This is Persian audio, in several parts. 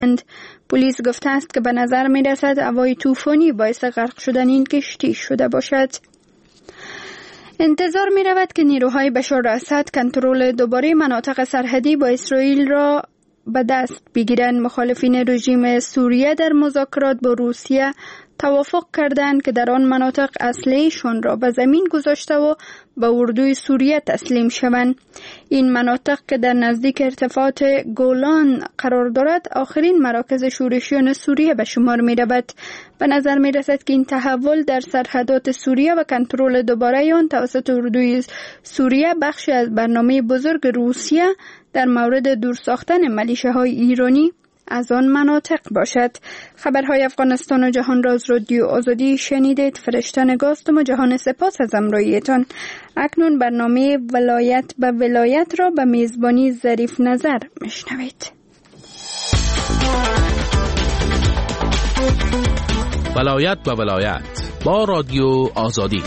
پلیس گفته است که به نظر می رسد هوای طوفانی باعث غرق شدن این کشتی شده باشد. انتظار می رود که نیروهای بشار اسد کنترل دوباره مناطق سرحدی با اسرائیل را به دست بگیرند. مخالفین رژیم سوریه در مذاکرات با روسیه توافق کردند که در آن مناطق اسلحه‌شان را به زمین گذاشته و به اردوی سوریه تسلیم شوند. این مناطق که در نزدیک ارتفاعات گولان قرار دارد آخرین مراکز شورشیان سوریه به شمار می رود. به نظر می رسد که این تحول در سرحدات سوریه و کنترل دوباره آن توسط اردوی سوریه بخشی از برنامه بزرگ روسیه در مورد دور ساختن ملیشه‌های ایرانی از آن مناطق باشد. خبرهای افغانستان و جهان را از رادیو آزادی شنیدید. فرشته نگاستم و جهان سپاس از همراهیتان. اکنون برنامه ولایت به ولایت را به میزبانی ظریف نظر میشنوید. ولایت به ولایت با رادیو آزادی.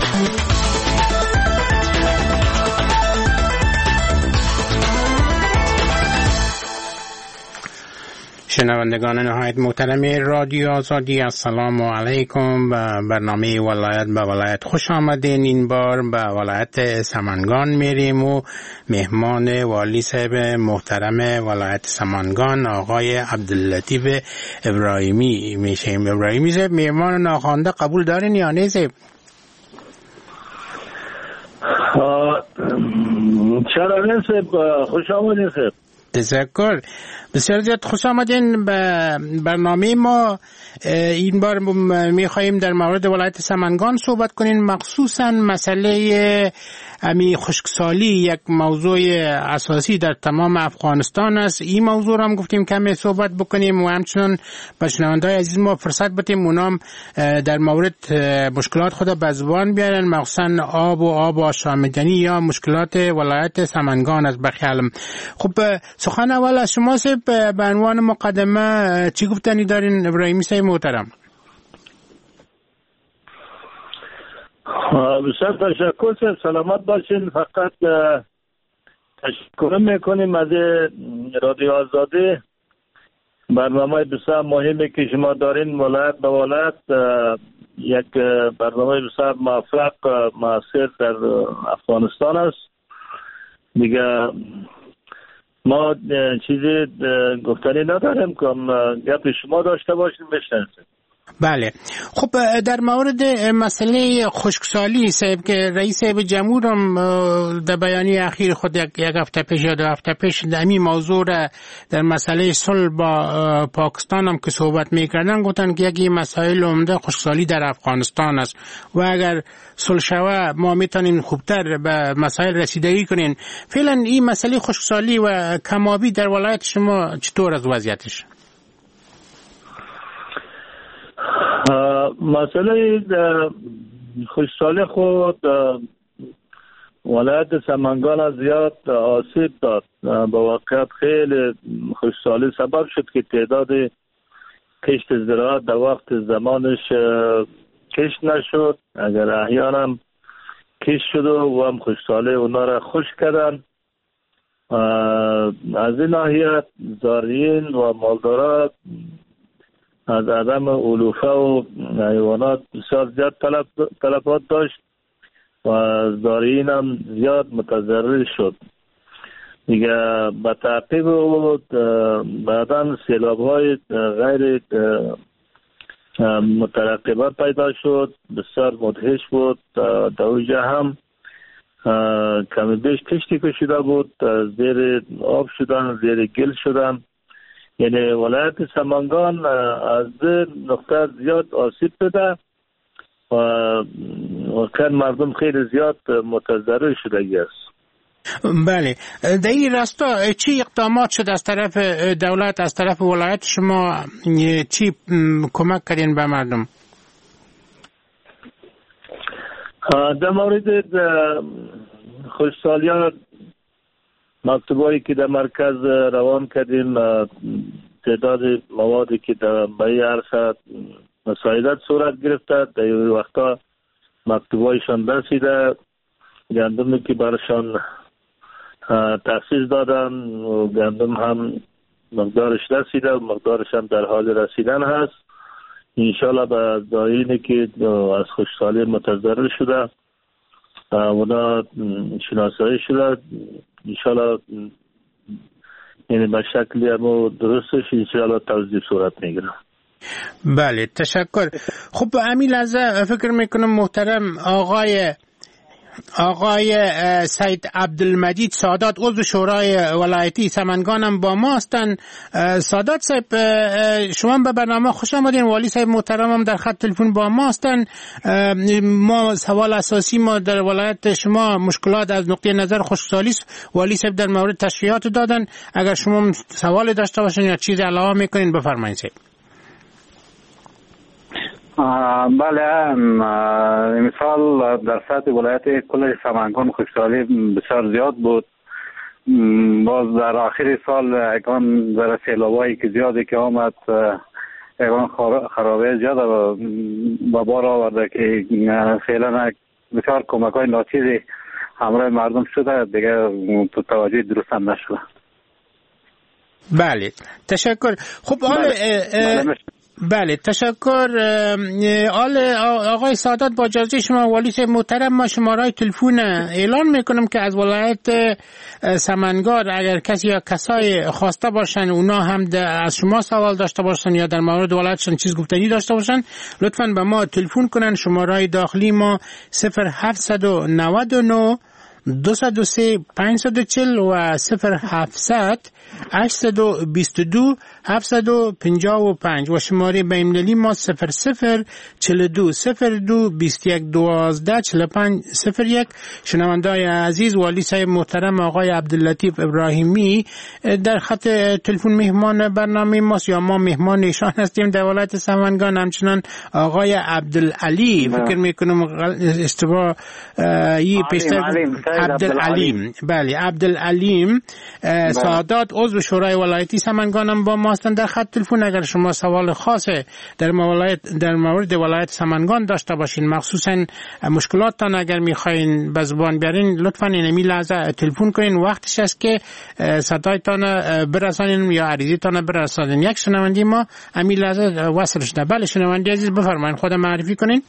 شنوندگان نهایت محترم رادیو آزادی، السلام علیکم. به برنامه ولایت به ولایت خوش آمدین. این بار به ولایت سمنگان میریم و مهمان والی صاحب محترم ولایت سمنگان آقای عبداللطیف ابراهیمی میشیم. ابراهیمی صاحب، مهمان ناخوانده قبول دارین یا نه صاحب؟ چرا نه صاحب، خوش آمدین صاحب. تشکر، بسیار زیاد خوش آمدین به برنامه ما. این بار میخواییم در مورد ولایت سمنگان صحبت کنیم، مخصوصا مسئله امی خشکسالی، یک موضوع اساسی در تمام افغانستان است. این موضوع را هم گفتیم کمی صحبت بکنیم و همچنان به شنونده‌های عزیز ما فرصت بدیم اونام در مورد مشکلات خود به زبان بیارن، مخصوصا آب آشامیدنی یا مشکلات ولایت سمنگان است بخیالم. خب سخن اول از شما صاحب، به عنوان مقدمه چی گفتنی دارین ابراهیمی صاحب محترم؟ بسیار تشکر صاحب، سلامت باشین. فقط تشکر میکنیم از رادیو آزادی، برنامه بسیار مهمی که شما دارین ولایت به ولایت، یک برنامه بسیار موفق موثر در افغانستان است. دیگه ما چیزی گفتنی نداریم که گپ شما داشته باشیم بشنویم. بله، خب در مورد مسئله خشکسالی صاحب که رئیس جمهور هم در بیانیه اخیر خود یک هفته پیش یا 2 هفته پیش در این موضوع را در مسئله صلح با پاکستان هم که صحبت میکردن گفتن که یکی مسائل عمده خشکسالی در افغانستان است و اگر صلح شود ما میتونیم خوبتر به مسائل رسیدگی کنیم. فعلا این مسئله خشکسالی و کمابی در ولایت شما چطور از وضعیتش؟ مسئله خشکسالی خود ولایت سمنگان زیاد آسیب داد. با واقعیت خیلی خشکسالی سبب شد که تعداد کشت زراعت در وقت زمانش کشت نشد، اگر احیانا کشت شد و هم خشکسالی اونا را خشک کردن. از این ناحیه زارعین و مالداران از عدم علوفه و حیوانات بسیار زیاد طلبات داشت و زارعین هم زیاد متضرر شد. دیگه به تعقیب و بعدا سیلاب های غیر مترقبه پیدا شد، بسیار مدهش بود. در اونجا هم کمی بیش کشتی کشیده بود، زیر آب شدن، زیر گل شدن. یعنی ولایت سمنگان از نقطه زیاد آسیب دیده و واقعا مردم خیلی زیاد متضرر شدگی است. بله، در این راستا چی اقدامات شد از طرف دولت، از طرف ولایت شما؟ چی کمک کردین به مردم؟ در مورد خشکسالی مکتوبایی که در مرکز روان کردیم، تعداد موادی که در بایی عرصه مساعدت صورت گرفته، در این وقتا مکتوبایشان رسیده، گندمی که برشان تخصیص دادن و گندم هم مقدارش رسیده و مقدارش هم در حال رسیدن هست. انشالله به دایینی که از خوشحالی متضرر شده اونا شناسایی شده، انشالله یعنی به شکلی هم درستش انشالله توضیح صورت میگیره. بله تشکر. خب امین لحظه فکر میکنم محترم آقای سید عبدالمجید سادات عضو شورای ولایتی سمنگان هم با ما هستند. سادات صاحب شما به برنامه خوش آمدین. والی صاحب محترم هم در خط تلفن با ما هستند. ما سوال اساسی ما در ولایت شما مشکلات از نقطه نظر خشکسالی است. والی صاحب در مورد تشریحات دادن. اگر شما سوال داشته باشین یا چیز علاوه میکنین بفرمایید صاحب. بله، مثال در سطح ولایت کل سمنگان خشکسالی بسیار زیاد بود. باز در آخر سال اگان در سیلابایی که زیادی که آمد اگان خرابه زیاد و بار آورده که فعلا بسیار کمک های ناچیزی همراه مردم شده، دیگه تو توجه درست هم نشده. بله تشکر. خب بله تشکر. آقای سادات با اجازه شما والی صاحب محترم ما شماره تلفن اعلان میکنم که از ولایت سمنگان اگر کسی یا کسای خواسته باشن اونا هم از شما سوال داشته باشن یا در مورد ولایتشون چیز گفتنی داشته باشن لطفاً به ما تلفن کنن. شماره داخلی ما 0799 203 540 و 0700 822 755 و شماره بین‌المللی ما 0042 02 21 12 45 01. شنونده‌های عزیز، والی صاحب محترم آقای عبداللطیف ابراهیمی در خط تلفن مهمان برنامه ماست یا ما مهمان ایشان هستیم در ولایت سمنگان. همچنان آقای عبدالعلی فکر میکنم اشتباه پیشتر عبدالعلیم، بله عبدالعلیم سادات عضو شورای ولایتی سمنگان هم با ما هستند در خط تلفن. اگر شما سوال خاص در مورد ولایت سمنگان داشته باشین، مخصوصا مشکلاتتان اگر میخواین به زبان بیارین، لطفا این لحظه تلفن کنین. وقتش است که صدایتان برسانین یا عریضیتان برسانین. یک شنونده ما این لحظه وصل شده. بله شنونده عزیز بفرمایید، خود معرفی کنین.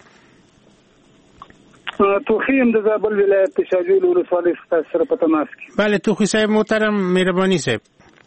توخیم د زابل ولایت شاجوی ولسوالی سره په تماس کې. بله توخی صاحب محترم مهرباني صاحب.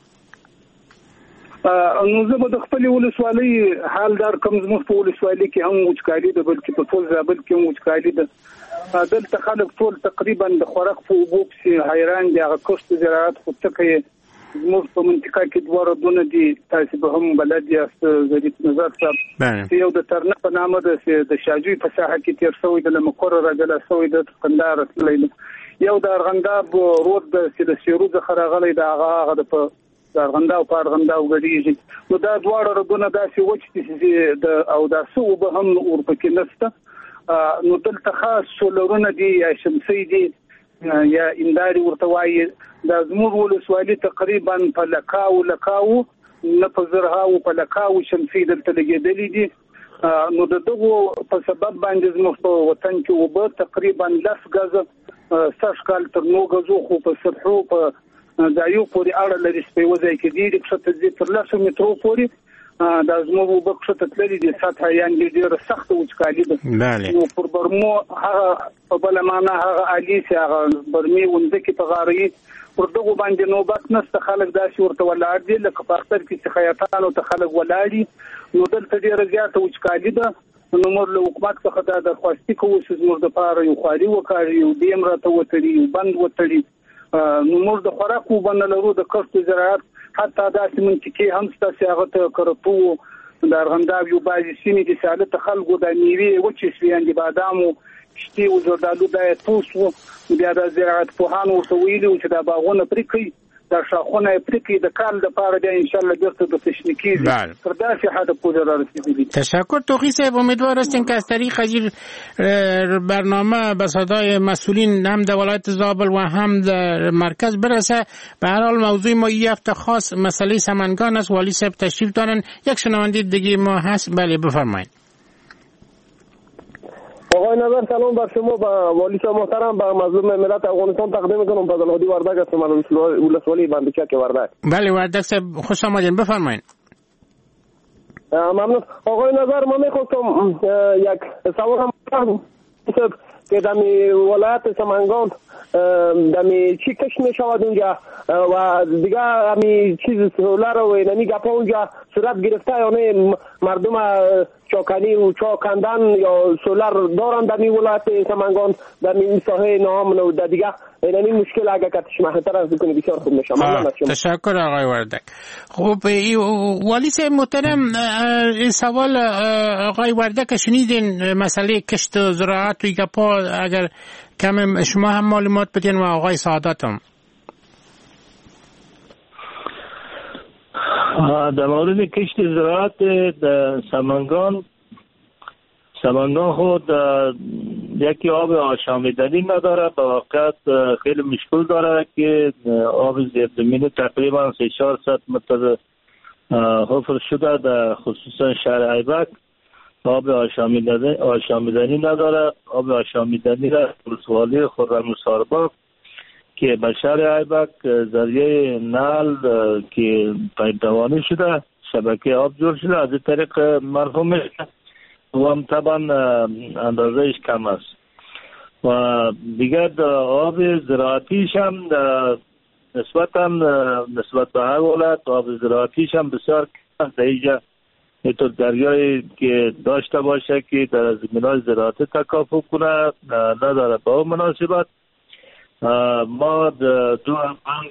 نو زه به د خپل ولسوالۍ حال دار کوم زموږ په ولسوالۍ کې هم وچکالي ده، بلکې په ټول زابل کې هم وچکالي ده. دلته خلک ټول تقریبا د خوراک په اوبو پسې حیران دي. هغه کښت زراعت خو ټکه زموږ په منطقه کې دوه ردونه دي، تاسو به هم بلد یاست ظریف نظر صاحب. یو د ترنه په نامه د شاجوی په ساحه کې تیر شوی د لمکور راجلا شوی د قندار تللی، یو د ارغنداب رود د سیرو څخه راغلی د هغه د ارغنداب په ارغنداب غړيږي. نو دا دواړه ردونه داسې وچ دي او دا څو به هم اورپکې نشته. نو دلته خاص سولرونه دي یا شمسي دي یا انداري ورته وایي. دا زموږ ولسوالي تقریبا په لکاو نه په زرهاو په لکاو شمسي دلته لګېدلې دي. نو دغه په سبب باندې زموږ په وطن کې وبه تقریبا 10 غزه سشکال تر 9 غزو خو په سطحو په دایو پورې اړه لري. سپیوځي کې دي چې تر 10 مترو پورې دا زموږ وبه څه تللی دي. سطح یې ډېر سخت وچکالي ده. نو پر برمو هغه په بل معنا هغه علي چې هغه برمي ونځ کې په غاړي پر دغه باندې نوبت نشته. خلک داسې ورته ولاړ دي لکه په اختر کې چې خیاطانو ته خلک ولاړي. نو دلته ډېره زیاته وچکالي ده. نو موږ له حکومت څخه دا درخواست کوو چې زموږ دپاره یو خواري وکړي، یو ډیم راته وتړي، یو بند وتړي. نو موږ د خوراک اوبه نه لرو، د کښت زراعت حتی داسې منطقې هم شته چې هغه ته کرتو د ارغنداب یو بعضې سیمې دي چې هلته خلکو د میوې وچې شوې، یعنې بادامو کښتې و زردالو دا یې توس و. بیا د زراعت پوهانو ورته ویلي و چې دا باغونه پرې کړئ، دا شاخونه یې پرې کړئ، د کال دپاره بیا انشاءالله بیرته د تشنه کېږي. تر داسې حده پورې رارسېدلي. تشکر توخی صاحب. امیدوار هستیم که از طریق این برنامه به صدای مسئولین هم در ولایت زابل و هم در مرکز برسه. به هر حال موضوع ما این هفته خاص مسئله سمنگان است. والی صاحب تشریف دارن. یک شنونده دیگه ما هست. بله بفرمایید. آقای آقای نظر سلام بر شما و والی صاحب محترم، به مظلوم ملت افغانستان تقدیم میکنم. فضل الهادی وردک هستم از ولسوالی بندچک وردک. بله وردک صاحب خوش آمدین، بفرمایید. ممنون. آقای نظر ما میخواستم یک سوال هم که دمی ولایت سمنگان دمی چی کش میشود اونجا و دیگه همی چیز سولر و اینمی گپا اونجا صورت گرفته یا نه؟ مردم چاکنی و چاکندن یا سولر دارن دمی ولایت سمنگان دمی ساحه نام و دیگه اینمی مشکل اگه کتش محتر از بکنی بسیار خوب میشه. تشکر آقای وردک. خب والی صاحب محترم، این سوال آقای وردک شنیدین، مسئله کشت و زراعت و گپا، اگر کم شما هم معلومات بدین و آقای سعادت هم. در مورد کشت زراعت سمنگان خود یکی آب آشامیدنی نداره، به واقعیت خیلی مشکل داره که آب زیرزمینی تقریبا 300-400 متر حفر شده، در خصوصا شهر ایبک آب آشامیدنی نداره. آب آشامیدنی را ولسوالی خرم‌السارباغ که به شهر ایبک ذریعه نل که پیداوانی شده، شبکه آب جور شده، از این طریق مرحوم میشه و هم طبعا اندازهش کم است. و دیگر آب زراعتیش هم نسبت به هر ولایت آب زراعتیش هم بسیار کم است. اینجا اینطور دریایی که داشته باشه که در زمینهای زراعتی تکافؤ کنه نداره. به اون مناسبت ما دو بند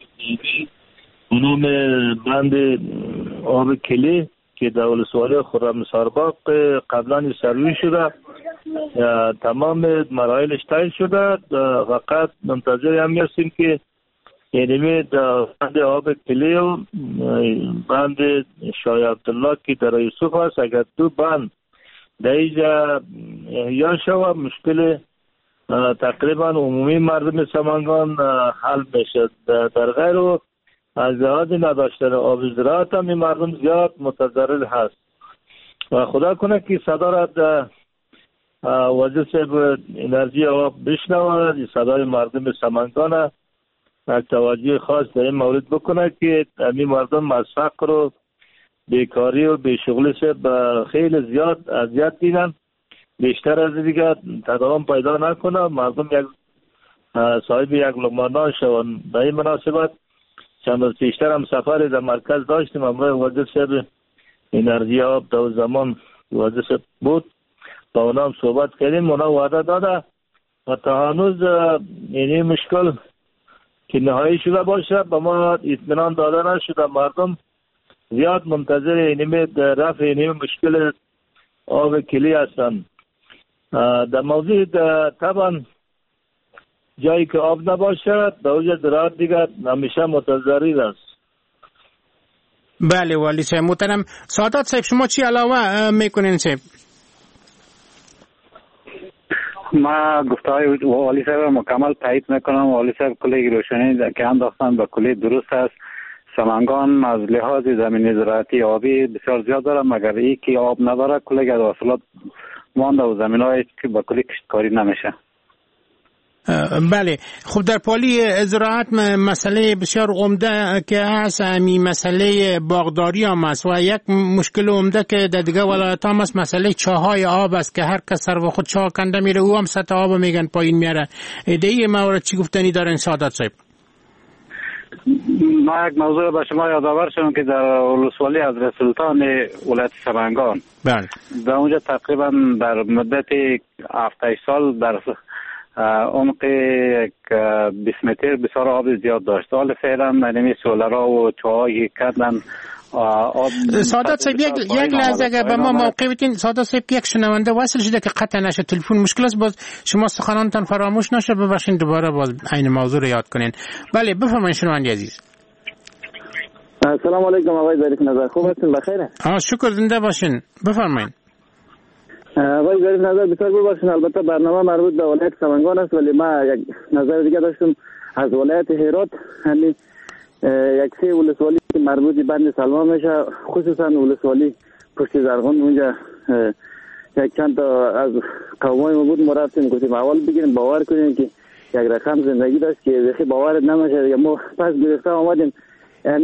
اونم بند آب کلی که در ولسوالی خرم‌السارباغ قبلا سروی شده، تمام مراحلش طی شده، فقط منتظر هم هستیم که یعنی بند آب کلی و بند شاه عبدالله که در یوسف هست، اگر دو بند در اینجا احیا شود مشکل تقریبا عمومی مردم سمنگان حل میشه. در غیر و از لحاظ نداشتن آب زراعت هم مردم زیاد متضرر هست و خدا کنه که صدا را وزیر صاحب انرژی آب بشنوه، صدای مردم سمنگان یک توجه خاص در این مورد بکنه که همین مردم از فقر و بیکاری و بیشغلی صاحب خیلی زیاد اذیت دیدن، بیشتر از دیگه تداوم پیدا نکنه، مردم یک صاحب یک لقمه نان شون. به این مناسبت چند روز پیشتر هم سفر در مرکز داشتیم، امروز وزیر صاحب انرژی آب در زمان وزیر صاحب بود، با اونا هم صحبت کردیم، اونا وعده داده و تا هنوز این مشکل که نهایی شده باشه به ما اطمینان داده نشده. مردم زیاد منتظر اینمی رفع اینمی مشکل آب کلی هستند. در موضوع طبعا جایی که آب نباشه در اوج زراعت دیگر همیشه متضرر است. بله والی صاحب محترم. سعادت صاحب شما چی علاوه میکنین صاحب؟ ما گفتهای والی صاحب مکمل تایید میکنم. والی صاحب کلی روشنی که انداختن به کلی درست است. سمنگان از لحاظ زمین زراعتی آبی بسیار زیاد داره، مگر ای که آب نداره کلی از حاصلات مانده و زمین‌های که با کلی کشتکاری نمیشه. بله خب در پالی زراعت مسئله بسیار عمده که هست همین مسئله باغداری هم است و یک مشکل عمده که در دیگه ولایت هم است مسئله چاهای آب است که هر کس سر و خود چاه کنده میره او هم سطح آب میگن پایین میاره. دیگه مورد چی گفتنی دارن سعادت صاحب؟ ما یک موضوع به شما یادآور شدم که در ولسوالی حضرت سلطان ولایت سمنگان بله در اونجا تقریبا در مدت 7 سال در عمق 20 متر بسیار آب زیاد داشت. حال فعلا نمی سولرها و چاهایی کردن آب. سعادت صاحب یک لحظه اگر به ما موقع بدین سعادت صاحب یک شنونده وصل شده که قطع نشه تلفن مشکل است، باز شما سخنانتان فراموش نشه، ببخشید دوباره باز این موضوع رو یاد کنین. بله بفرمایید شنونده عزیز. السلام علیکم آقای ظریف نظر، خوب هستین؟ بخیره؟ شکر، زنده باشین، بفرمایید. آقای ظریف نظر بسیار ببخشید، البته برنامه مربوط به ولایت سمنگان است ولی ما یک نظر دیگه داشتم از ولایت هرات. همین یک سه ولسوالی که مربوط بند سلمان میشه، خصوصا ولسوالی پشت زرغون اونجا یک چند تا از قومای ما بود، ما رفتیم گفتیم اول بگیریم باور کنیم که یک رقم زندگی داشت که بخی باورت نمیشه. یا ما پس گرفته آمدیم، یعنی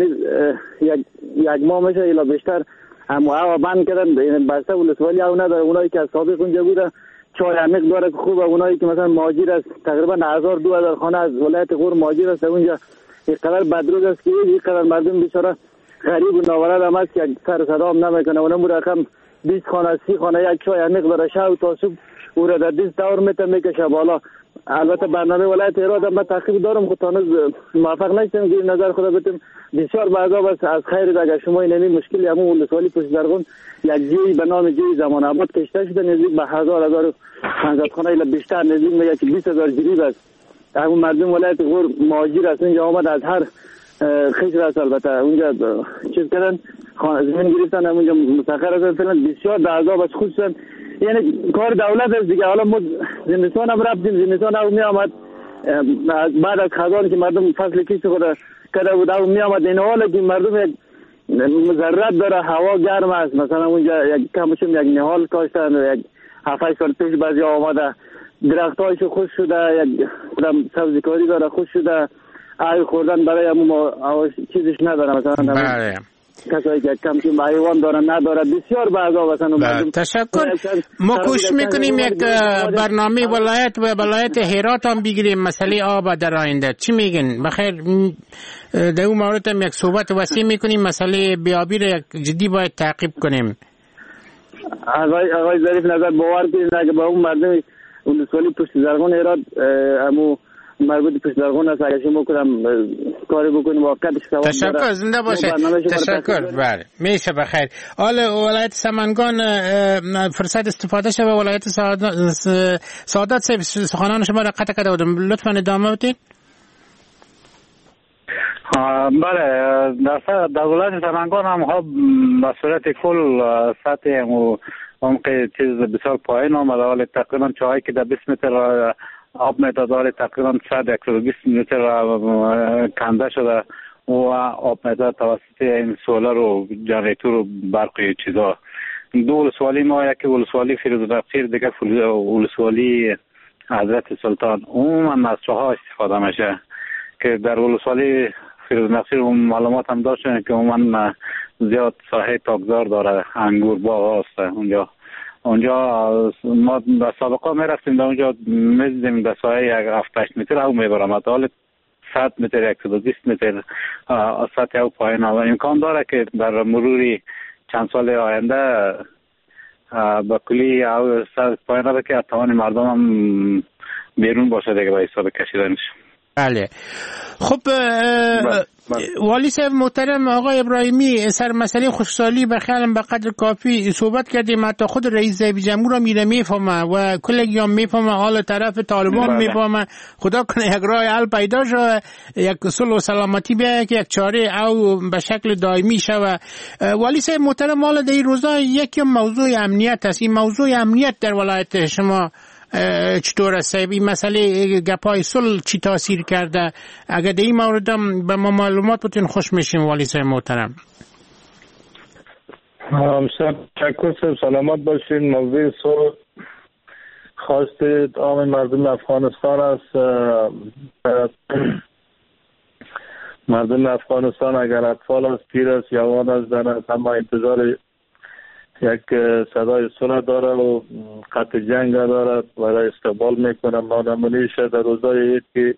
یک ماه میشه الا بیشتر هم هوا بند کردن، بسته ولسوالی او نداره. اونایی که از سابق اونجا بوده چای عمیق داره که خوبه. اونایی که مثلا مهاجر است، تقریبا 1000-2000 خانه از ولایت غور مهاجر است اونجا. اینقدر بدروز است که اینقدر مردم بیچاره غریب و ناورد هم است که سر صدا هم نمیکنه. اونم رقم 20 خانه 30 خانه یک چای عمیق داره، شب تا صبح او را در 20 دور میکشه بالا. البته برنامه ولایت هرات هم تحقیق دارم، خود تانوز موفق نشدم که نظر خدا بتم. بسیار بعضا بس از خیر اگر شما این مشکلی همون ولسوالی پشت زرغون یک جوی به نام جوی زمان آباد کشته شده، نزدیک به 1500 خانه الا بیشتر، نزدیک میگه که 20000 جریب است. همون مردم ولایت غور مهاجر است، اونجا آمد از هر خیلی است. البته اونجا چیز کردن، زمین گرفتن، اونجا مستقر هستن فعلا. بسیار بعضا بس خصوصا یعنی کار دولت است دیگه. حالا ما زمستان هم رفتیم، زمستان هم می آمد بعد از خزان که مردم فصل کشت خود کرده بود او می آمد. این حالا که مردم یک ضرورت داره، هوا گرم است. مثلا اونجا یک کمشم یک نهال کاشتن، یک 7-8 سال پیش بعضی آمده درختایش خوش شده، یک سبزی کاری داره خوش شده، آی خوردن برای همون چیزش نداره. مثلا بله کسایی که کم که حیوان دارن نداره، بسیار بعضا مثلا. تشکر. ما کوشش میکنیم یک برنامه ولایت هرات هم بگیریم مسئله آب در آینده. چی میگین؟ بخیر در اون مورد هم یک صحبت وسیع میکنیم، مسئله بیابی را جدی باید تعقیب کنیم. آقای ظریف نظر باور کنید اگه با اون مردم ولسوالی پشت زرغون هرات امو مربوط پشت زرغون است، اگه شما کنم کاری بکنیم واقعا تشکر. زنده باشه. تشکر. بله میشه. بخیر. حالا ولایت سمنگان فرصت استفاده شه و ولایت سعادت سخنان شما را قطع کرده بودم، لطفا ادامه بدید. بله، در ولایت سمنگان هم به صورت کل سطح عمق چیز بسیار پایین آمده. حالا تقریبا چاهایی که در 20 متر آب میداد تقریبا 120 متر کنده شده و آب میداد توسط این سولر و جنریتور و برقی چیزا. دو ولسوالی ما، یکی ولسوالی فیروزنقیر، دیگر ولسوالی حضرت سلطان، عموما از چاها استفاده میشه که در ولسوالی فیروزنقیر معلومات هم داشتن که عموما زیاد ساحه تاکدار داره، انگور باغ هست اونجا. ما در سابقا می رفتیم در اونجا میزدیم در ساحه 7-8 متر او میبرم، حالا 100 متر 120 متر سطح او پایین و امکان داره که در مروری چند سال آینده با کلی او سطح پایین را که توان مردم هم بیرون باشه دیگه با حساب کشیدنش. بله. خب والی صاحب محترم آقای ابراهیمی، سر مسئله خشکسالی به خیالم به قدر کافی صحبت کردیم. حتی خود رئیس جمهور هم میفهمه و کلگی هم میفهمه، حال طرف طالبان میفهمه. خدا کنه یک راه حل پیدا شد، یک صلح و سلامتی بیاید که یک چاره او به شکل دائمی شود. والی صاحب محترم، حالا در این روزا یک موضوع امنیت است. این موضوع امنیت در ولایت شما چطور است؟ این مسئله گپای صلح چی تاثیر کرده؟ اگر در این مورد هم به ما معلومات بتین خوش میشیم والی صاحب محترم. تشکر. سلامت باشین. موضوع صلح خواست عام مردم افغانستان است. مردم افغانستان اگر اطفال است، پیر است، جوان است، زن است، اما انتظار یک صدای صلح داره و قطع جنگ داره و استقبال میکنه. ما نمونیش در روزای عید که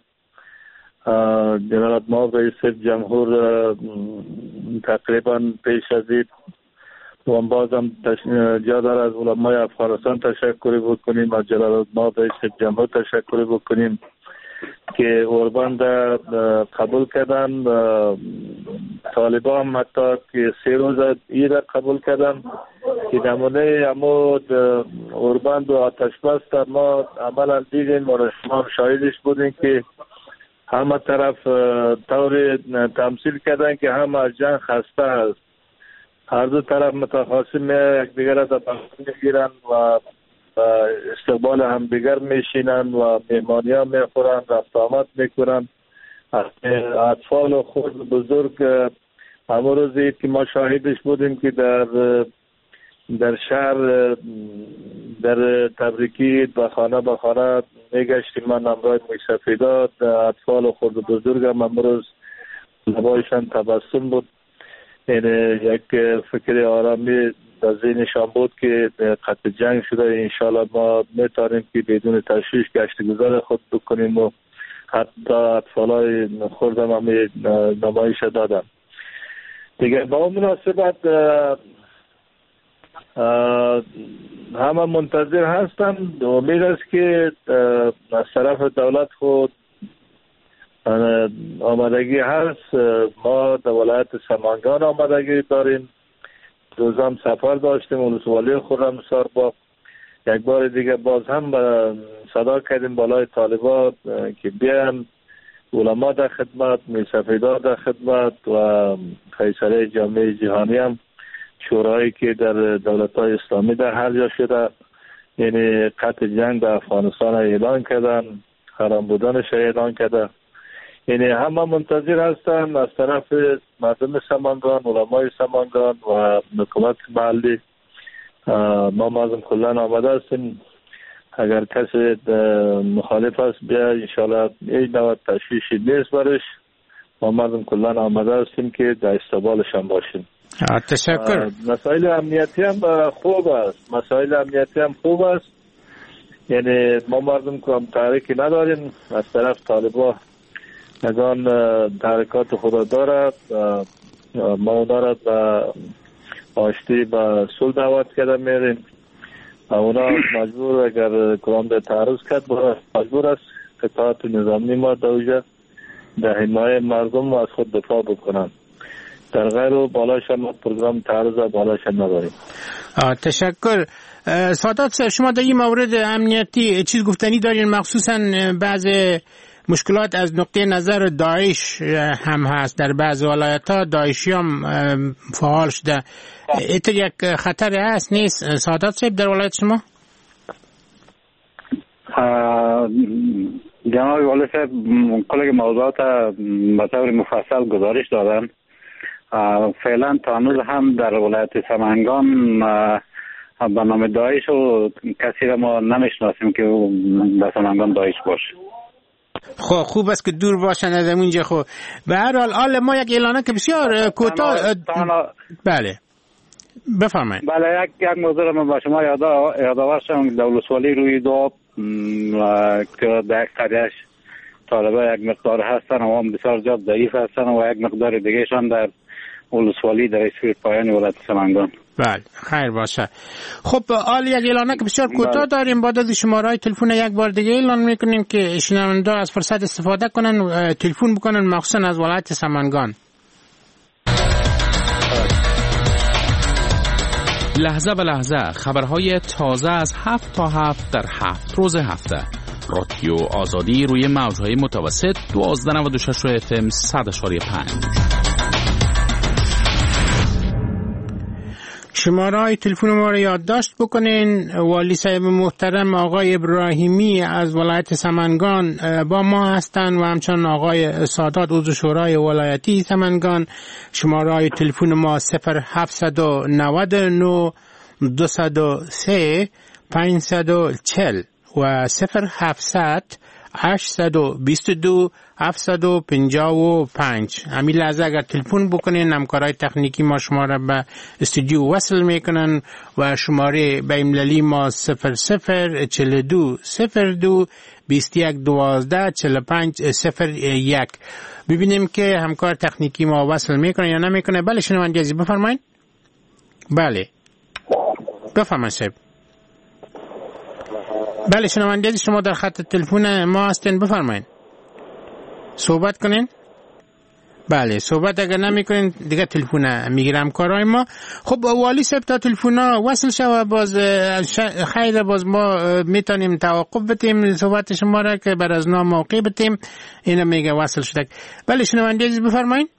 جناب ما رئیس جمهور تقریبا پیش از عید و بازم جا داره از علمای افغانستان تشکری بکنیم، از جلال ما رئیس جمهور تشکری بکنیم که اوربند قبول کردن. طالبان هم حتی که 3 روز ایره قبول کردن که نمونه امو اوربند و آتش بست ما عملا دیدیم و شما شاهدش بودیم که همه طرف طور تمثیل کردن که همه از جنگ خسته است. هر دو طرف متخاصم یک دیگر را در میگیرن و استقبال هم دیگر میشینن و مهمانی ها میخورن، رفت آمد میکنن. اطفال و خود بزرگ همون روزی که ما شاهدش بودیم که در در شهر در تبریکی به خانه میگشتیم. من همراه موسفیدات، اطفال و خرد و بزرگم امروز لبایشان تبسم بود. یعنی یک فکر آرامی در ذهنشان بود که قطع جنگ شده، انشالله ما میتونیم که بدون تشویش گشت گذار خود بکنیم و حتی اطفالای خردم هم نمایش دادم. دیگه با اون مناسبت همه منتظر هستم. امید است که از طرف دولت خود آمادگی هست. ما در ولایت سمنگان آمادگی داریم. روزم سفر داشتیم ولسوالی خرمسار با یک بار دیگه باز هم صدا کردیم بالای طالبات که بیان علما در خدمت، میسفیدات در خدمت و فیصله جامعه جهانی هم شورایی که در دولت‌های اسلامی در هر جا شده، یعنی قطع جنگ در افغانستان اعلان کردن، حرام بودنش اعلان کرده. یعنی همه منتظر هستن از طرف مردم سمنگان، علمای سمنگان و حکومت محلی. ما مردم کلان آمده هستیم. اگر کسی مخالف است بیا، انشاءالله هیچ نوع تشویشی نیست برش. ما مردم کلان آمده هستیم که در استقبالش هم باشیم. تشکر. مسائل امنیتی هم خوب است. یعنی ما مردم که هم تحریکی نداریم. از طرف طالبا نگان تحریکات خود دارد. ما اونا به آشتی به صلح دعوت کرده میریم. اونا مجبور اگر کلام به تعرض کرد مجبور است اطاعت نظامی ما دوجه در حمایت مردم از خود دفاع بکنن. در غیر و بالایش هم پروگرام تعرض بالایش نداریم. تشکر. سادات صاحب، شما در این مورد امنیتی چیز گفتنی دارین؟ مخصوصا بعض مشکلات از نقطه نظر داعش هم هست. در بعض ولایت ها داعشی هم فعال شده. ایتر یک خطر هست نیست سادات صاحب در ولایت شما؟ جناب والی صاحب کل موضوعات به طور مفصل گزارش دادن. فعلا تا هنوز هم در ولایت سمنگان به نام داعش و کسی را ما نمیشناسیم که در سمنگان داعش باشه. خب خوب است که دور باشن از اونجا. خب به هر حال ما یک اعلانه که بسیار کوتاه. بله بفرمایید. بله یک موضوع ما با شما یادآور شدم. دولت‌والی روی دو که در قریش طالبه یک مقدار هستن و هم بسیار زیاد ضعیف هستن و یک مقدار دیگه شان در ولسوالی در اسفیر پایان ولایت سمنگان. بله خیر باشه. خب حال یک اعلانه که بسیار کوتاه داریم. با داد شماره تلفن یک بار دیگه اعلان میکنیم که شنونده از فرصت استفاده کنن و تلفن بکنن، مخصوصا از ولایت سمنگان. لحظه به لحظه خبرهای تازه از 7 تا 7 در 7 روز هفته. رادیو آزادی روی موجهای متوسط 1296 FM 100.5. شماره تلفن ما رو یادداشت بکنین. والی صاحب محترم آقای ابراهیمی از ولایت سمنگان با ما هستن و همچنان آقای سادات عضو شورای ولایتی سمنگان. شماره تلفن ما 0799 203 540 و 0700 822 755. همین لحظه اگر تلفن بکنین همکارای تکنیکی ما شما را به استودیو وصل میکنن و شماره بین‌المللی ما 0042 02 21 12 45 01. ببینیم که همکار تکنیکی ما وصل میکنه یا نمیکنه. بله شنونده عزیز بفرمایید. بله بفرمایید صاحب. بله شنونده عزیز شما در خط تلفن ما هستین، بفرمایید صحبت کنین. بله صحبت اگر نمی کنین دیگه تلفن میگیرم کارهای ما. خب والی صاحب تا تلفن وصل شد باز خیر باز ما میتونیم توقف بتیم صحبت شما را که بر از نام موقع بتیم. اینا میگه وصل شده. بله شنونده عزیز بفرمایید.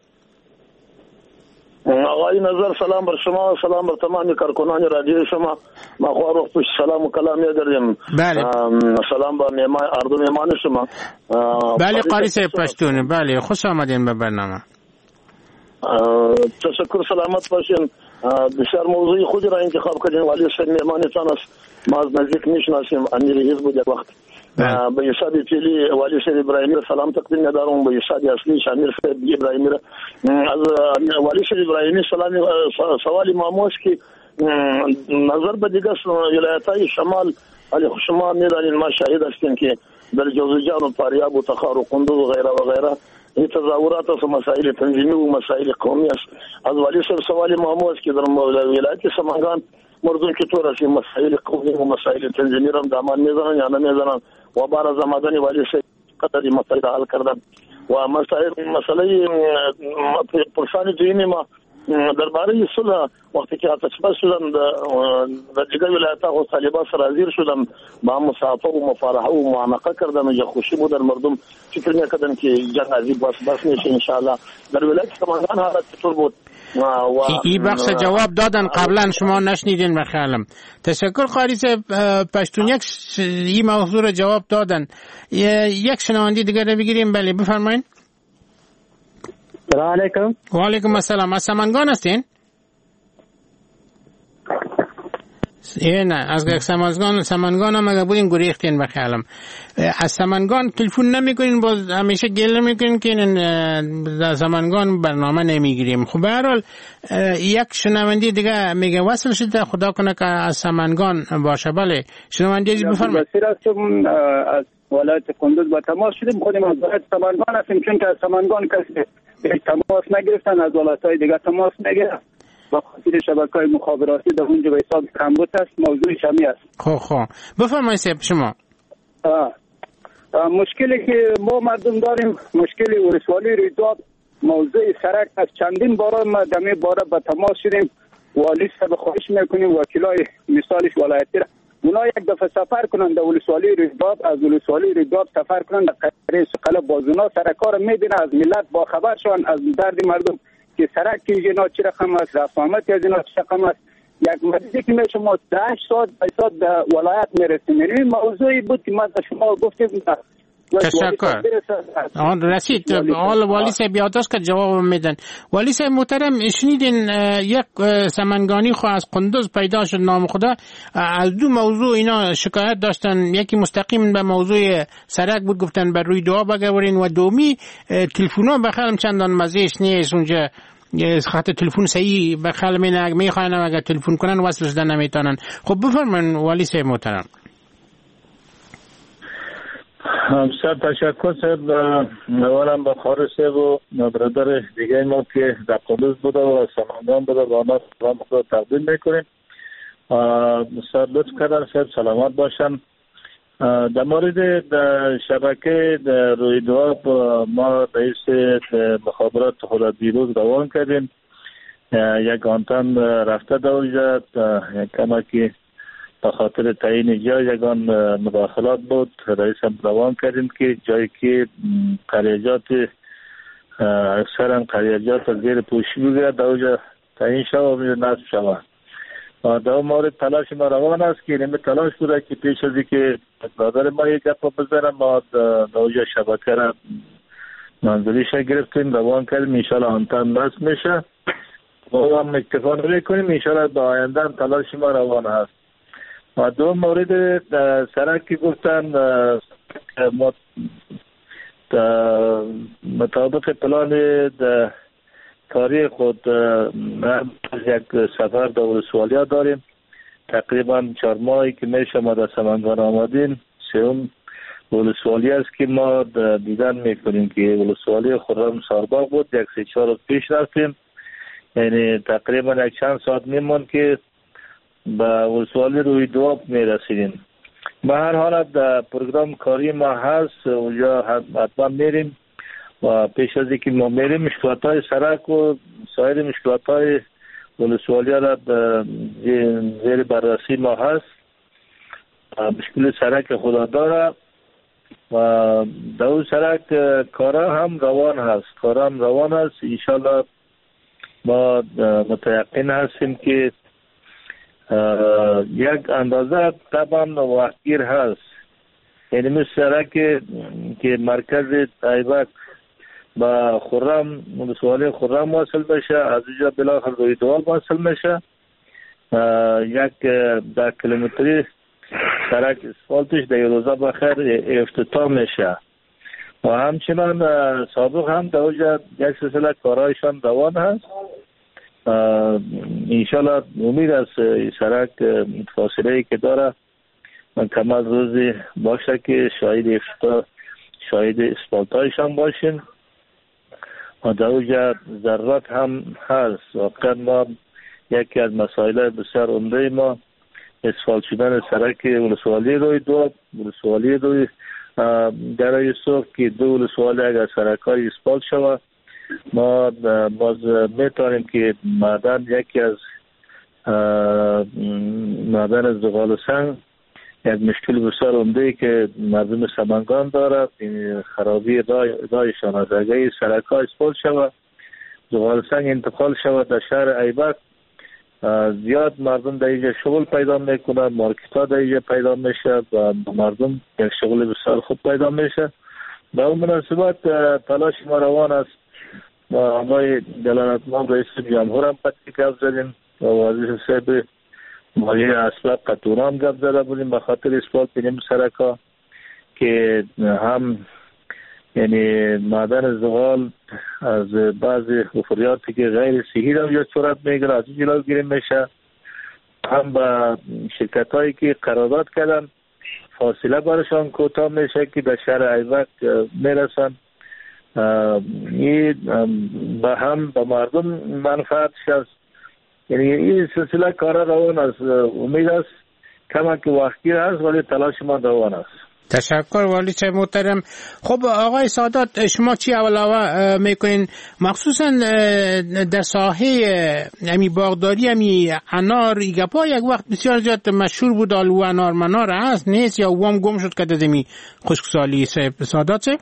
آقای نظر سلام بر شما، سلام بر تمام کارکنان رادیو شما. ما خو پوش سلام و کلام داریم. بله سلام با مهمان اردو مهمان شما. بله قاری صاحب پشتون. بله خوش آمدین به برنامه. تشکر، سلامت باشین. بسیار موضوع خودی را انتخاب کردین. والی صاحب مهمانتان است، ما از نزدیک میشناسیم. امیر حزب بود یک وقت. به حساب فعلی والی صاحب ابراهیمی را سلام تقدیم می‌دارم. به حساب اصلی امیر صاحب ابراهیمی را از والی صاحب ابراهیمی سوالی ماموس که نظر به دیگر ولایت‌های شمال علی شما می‌دانید ما شاهد هستیم که در جوزجان و فاریاب و تخار و قندوز و غیره و غیره این تظاهرات و مسائل تنظیمی و مسائل قومی است. از والی صاحب سوالی ماموس که در ولایت سمنگان مردم که طور است مسائل قومی و مسائل تنظیمی را دامن میزنن یا نمیزنن و بعد از آمدن والی صاحب قدری مسائل حل کردن و مسئله پرسان دینی ما درباره صلح وقتی که آتش بس شدن در دیگر ولایت‌ها و طالبان سرازیر شدن با مصافحه و مفارقه و معانقه کردن و خوشی بود در مردم فکر می‌کردن که جنگ ازی بس میشه ان شاء الله. در ولایت سمنگان حالت چطور بود؟ این بخش جواب دادن قبلا شما نشنیدین بخیالم. تشکر قاری صاحب پشتونیک این موضوع را جواب دادن. یک شنونده دیگر رو بگیریم. بله بفرمایید. سلام علیکم. و علیکم السلام. از سمنگان هستین؟ نه از سمنگان هم اگه بودین گریختین بخیالم. از سمنگان تلفن نمیکنین، باز همیشه گله میکنین که در سمنگان برنامه نمیگیریم. خب به هر حال یک شنونده دیگه میگه وصل شده، خدا کنه که از سمنگان باشه. بله شنونده بفرمایید. از ولایت قندوز با تماس شدیم، خودم از ولایت سمنگان هستیم، چون که از سمنگان کسی تماس نگرفتن، از ولایت‌های دیگه تماس نگرفتن با خاطر شبکه‌های مخابراتی در اونجا به حساب کمبود است. موضوع شمی است. خب بفرمایید شما. مشکلی که ما مردم داریم، مشکل ولسوالی ریداد، موضوع سرک از چندین بار ما دمی باره به تماس شدیم. والی صاحب خواهش میکنیم وکیلای مثالش ولایتی را اونا یک دفعه سفر کنند در ولسوالی ریداد، از ولسوالی ریداد سفر کنند در قریه سقل بازونا سرکار میبینه، از ملت با خبر شون از درد مردم که سرک که اینا چی رقم است، رفاهمت از اینا چی رقم است. یک مدتی که میشه ما 8 ساعت در ولایت میرسیم. این موضوعی بود که ما در شما گفتیم. تشکر. رسید حال والی صاحب یادداشت که جواب میدن. والی صاحب محترم شنیدین یک سمنگانی خو از قندوز پیدا شد نام خدا، از دو موضوع اینا شکایت داشتن. یکی مستقیم به موضوع سرک بود، گفتن بر روی دعا بگورین، و دومی تلفن‌ها بخالم چندان مزهش نیست اونجا، خط تلفن صحیح بخالم اینه میخواین اگه تلفن کنن وصلش دادن نمیتونن. خب بفرمایید والی صاحب محترم. بسیار تشکر صاحب. اولا با خارج صاحب و برادر دیگه ما که در قندوز بوده و سمنگان بوده با ما سلام خود تقدیم میکنیم. بسیار لطف کردن صاحب، سلامت باشن. در مورد شبکه رویداد ما رئیس مخابرات خود دیروز روان کردیم. یک آنتن رفته در اونجا، یک کمکی به خاطر تعیین جای یگان مداخلات بود. رئیس هم روان کردیم که جایی که قریجات اکثرا قریجات از زیر پوشی بگیرد در اونجا تعیین شود و نصب شود. در مورد تلاش ما روان است که نمی تلاش بوده که پیش از که برادر ما یک گپ بزنم، ما در اونجا شبکه را منظوریش گرفتیم روان کردیم. انشاءالله آنتن نصب میشه ما هم اکتفا نمی کنیم. انشاءالله با آینده تلاش ما روان است. و دو مورد سرک که گفتن مطابق پلان کاری خود یک سفر در ولسوالیا داریم. تقریبا 4 ماهی که میشه ما در سمنگان آمدیم. سوم ولسوالی است که ما دیدن میکنیم که ولسوالی خرم سارباغ بود. 1-4 روز پیش رفتیم، یعنی تقریبا یک چند ساعت میمون که به ولسوالی روی دواب میرسیدیم. به هر حالت در پروگرام کاری ما هست، اونجا حتما میریم و پیش از اینکه ما میریم مشکلات های سرک و سایر مشکلات های ولسوالی را زیر بررسی ما هست. مشکل سرک خدا داره و در اون سرک کارا هم روان هست. انشالله ما متیقن هستیم که یک اندازه طبعا وقتگیر هست. یعنی مثل سرک که مرکز ایبک با خرم ولسوالی خرم واصل بشه، از اینجا بالاخره روی دوال واصل میشه. 1 10 کیلومتری سرک اسفالتش در روزا بخیر افتتاح میشه و همچنان سابق هم در اونجا یک سلسله کارهایشان روان هست. انشالله امید است این سرک فاصله ای که داره کمال روزی باشه که شاهد افتتاح شاهد اسفالتایشان باشیم و در اونجا ضرورت هم هست. واقعا ما یکی از مسائل بسیار عمده ما اسفالت شدن سرک ولسوالی روی دو، ولسوالی روی درای سرخ که دو ولسوالی اگر سرک های اسفالت شود ما باز میتونیم که معدن یکی از معدن زغال سنگ یک مشکل بسیار عمده که مردم سمنگان دارد، این خرابی رایشان از اگه سرک ها اسفالت شود زغال سنگ انتقال شود در شهر ایبک زیاد مردم در اینجا شغل پیدا میکنن، مارکت ها در اینجا پیدا میشه و مردم یک شغل بسیار خوب پیدا میشه. به اون مناسبت تلاش ما روان است و آقای دلالتمند رئیس جمهور هم پتی گفت زدیم و وزیر صاحب مالیه اسباب قطور هم گفت زده بودیم به خاطر اسفالت بینیم سرک ها که هم یعنی معدن زغال از بعضی حفریاتی که غیر صحی رو یا صورت میگیره از این جلوگیری میشه، هم به شرکت هایی که قرارداد کردن فاصله برشان کوتاه میشه که به شهر ایبک میرسن. این به هم به مردم منفعتش است. یعنی این سلسله کار روان است. امید است کمک وقتی هست ولی تلاش ما روان است. تشکر والی صاحب محترم. خب آقای سادات شما چی علاوه میکنین مخصوصا در ساحه امی باغداری امی انار ایگپا یک وقت بسیار زیاد مشهور بود آلو انار منار هست نیست یا وام گم شد که دمی خشکسالی صاحب سادات صاحب؟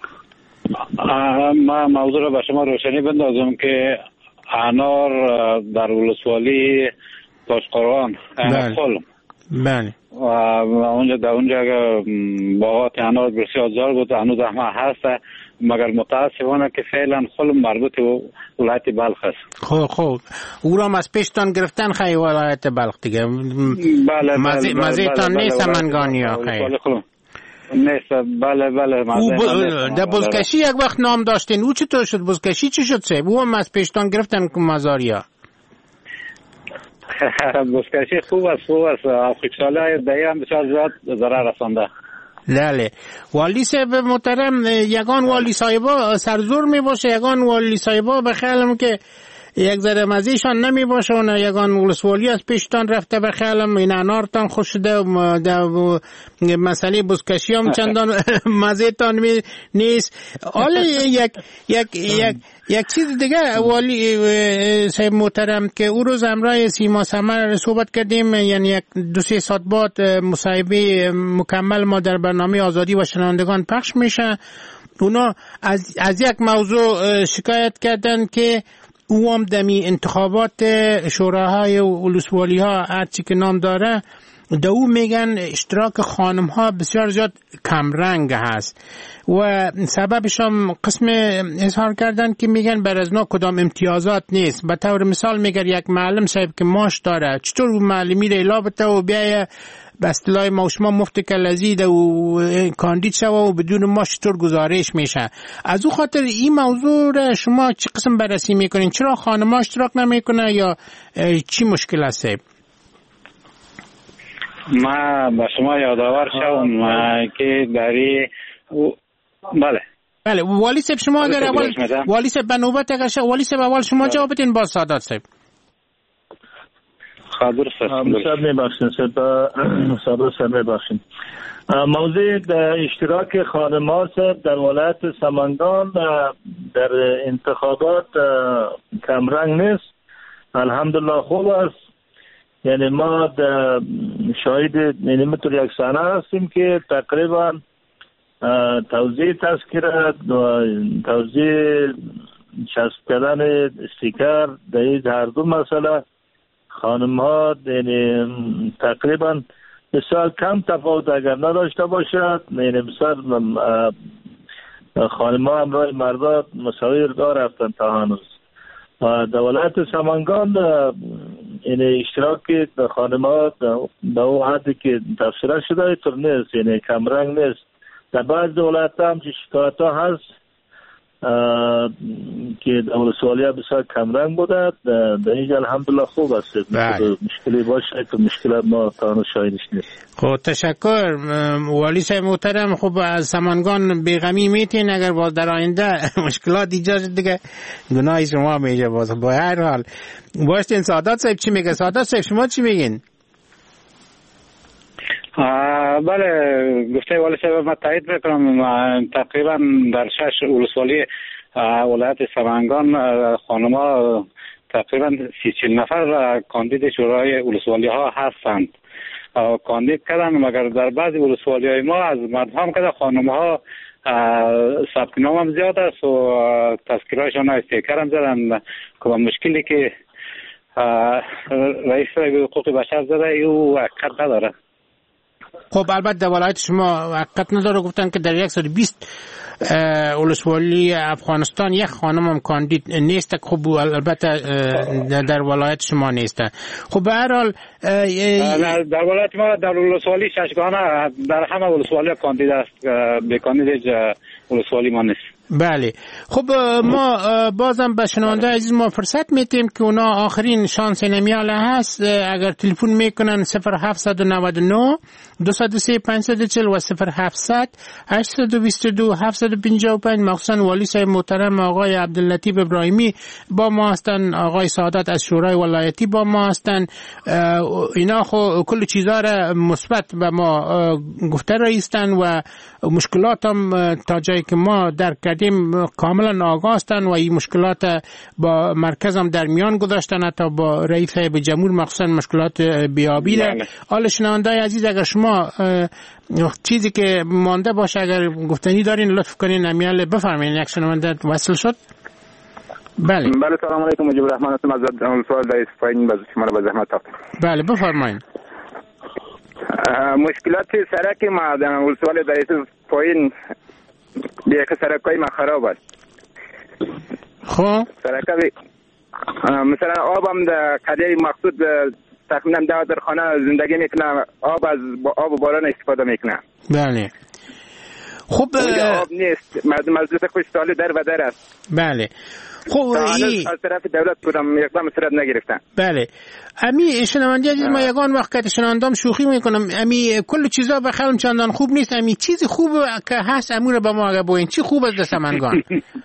ما موضوع را به شما روشنی بندازم که انار در ولسوالی تاشقران خلم بله و اونجا در اونجا باغات انار بسیار زیاد بود هنوز هم هست مگر متاسفانه که فعلا خلم مربوط به ولایت بلخ است. خب او را از پیشتان گرفتن خیلی ولایت بلخ دیگه. بله مزه تان نیست سمنگانی ها خیلی نیست. بله در بزکشی یک وقت نام داشتین او چطور شد؟ بزکشی چی شد سه؟ او هم از پیشتان گرفتن مزاریا. بزکشی خوب است خشکسالی دیگه هم بسیار زیاد ضرر رسانده. بله والی صاحب محترم یگان والی صاحبا سرزور می باشه یگان والی صاحبا به خیالم که یک ذره مزیشان نمی باشه و یگان ولسوالی از پیشتان رفته به خیالم این انارتان خوش شده و مسئله بزکشی هم چندان مزیتان نیست. حالا یک چیز دیگه والی صاحب محترم که او روز همراه سیما سمر صحبت کردیم یعنی یک 2-3 ساعت بعد مصاحبه مکمل ما در برنامه آزادی و شنوندگان پخش میشه. اونا از یک موضوع شکایت کردن که او هم دمی انتخابات شوراهای ولسوالی ها هرچی که نام داره در او میگن اشتراک خانم ها بسیار زیاد کمرنگ هست و سببش هم قسم اظهار کردن که میگن بر از نا کدام امتیازات نیست. به طور مثال میگن یک معلم صاحب که ماش داره چطور او معلمی را الا بته و بیایه به اصطلاح ما و شما مفت کلزید و کاندید شوه و بدون ما چطور گزارش میشه. از او خاطر این موضوع را شما چی قسم بررسی میکنین؟ چرا خانم‌ها اشتراک نمیکنه یا چی مشکل است؟ ما به شما یادآور شوم که داری بله والی صاحب شما اگر اول والی صاحب به نوبت اگر والی صاحب اول شما جواب بدین با سادات صاحب. موضوع اشتراک خانم‌ها در ولایت سمنگان در انتخابات کمرنگ نیست. الحمدلله خوب است. یعنی ما شاهد یعنی مثل یک صحنه هستیم که تقریبا توزیع تذکره و توزیع چسب کردن استیکر در هر دو مسئله خانم ها یعنی تقریبا بسیار کم تفاوت اگر نداشته باشد. یعنی بسیار خانم‌ها همراه مردا مساوی راه رفتن تا هنوز. در ولایت سمنگان این اشتراک خانم‌ها به اون حدی که تفسیر شده اینطور نیست، یعنی کمرنگ نیست. در بعض ولایت‌ها هم شکایت ها هست که در ولسوالی بسیار کمرنگ بوده. در اینجا الحمدلله خوب است. مشکلی باشه که مشکل ما تا هنوز شاهدش نیست. خب تشکر والی صاحب محترم. خب از سمنگان بیغمی میتین اگر باز در آینده مشکلات ایجاد دیگه گناه شما میشه. باز با هر حال باشین. سعادت صاحب چی میگه؟ سعادت صاحب شما چی میگین؟ بله گفته والی صاحب من تایید میکنم. تقریبا در 6 ولسوالی ولایت سمنگان خانم‌ها تقریبا 30-40 نفر کاندید شورای ولسوالی ها هستند. کاندید کردن، مگر در بعضی ولسوالی های ما از مرد هم که خانم ها ثبت نام هم زیاد است و تذکیرهایشان استیکر هم زدن که مشکلی که رئیس حقوق بشر زده او حقیقت نداره. خب البته در ولایت شما حقیقت نداره. گفتن که در 120 ولسوالی افغانستان یک خانم هم کاندید نیست. خب البته در ولایت شما نیست. خب به هر حال در ولایت ما در ولسوالی ششگانه در همه ولسوالی کاندید است، به کاندید ولسوالی ما نیست. بله. خب ما بازم به شنونده عزیز ما فرصت میتیم که اونا آخرین شانس نمیاله هست. اگر تلفن میکنن 0799 203 540 و 0700 822 755. مخصوصا والی صاحب محترم آقای عبداللطیف ابراهیمی با ما هستن، آقای سعادت از شورای ولایتی با ما هستن. اینا خو کل چیزا را مثبت به ما گفته رایستن و مشکلات هم تا جایی که ما درک کردیم کاملا آگاه هستن و این مشکلات با مرکز هم در میان گذاشتن، حتی با رئیس به جمهور مخصوصا مشکلات بیابی را. حالا شنونده عزیز اگر شما چیزی که مانده باشه اگر گفتنی دارین لطف کنین امیال بفرمایین. یک شنونده وصل شد. بله سلام علیکم. مجیب الرحمن هستم از سوال رئیس پایین باز شما را به زحمت تاختم. بله بفرمایین. مشکلات سرک ما در ولسوالی رئیس پایین یک سرکای ما خراب است. خب سرک مثلا آب هم در قریه مقصود تقریبا 10 خانه زندگی میکنه، آب از آب باران استفاده میکنه. بله. خب آب نیست، مردم از دوست خوشحالی در و در است. بله. خب از طرف دولت بودم اقدام صورت نگرفتن. بله. امی شنونده عزیز ما یگان وقت شنوندم شوخی میکنم. امی کل چیزا به خیالم چندان خوب نیست. امی چیزی خوب که هست امور به ما بگوین. چی خوب است در سمنگان؟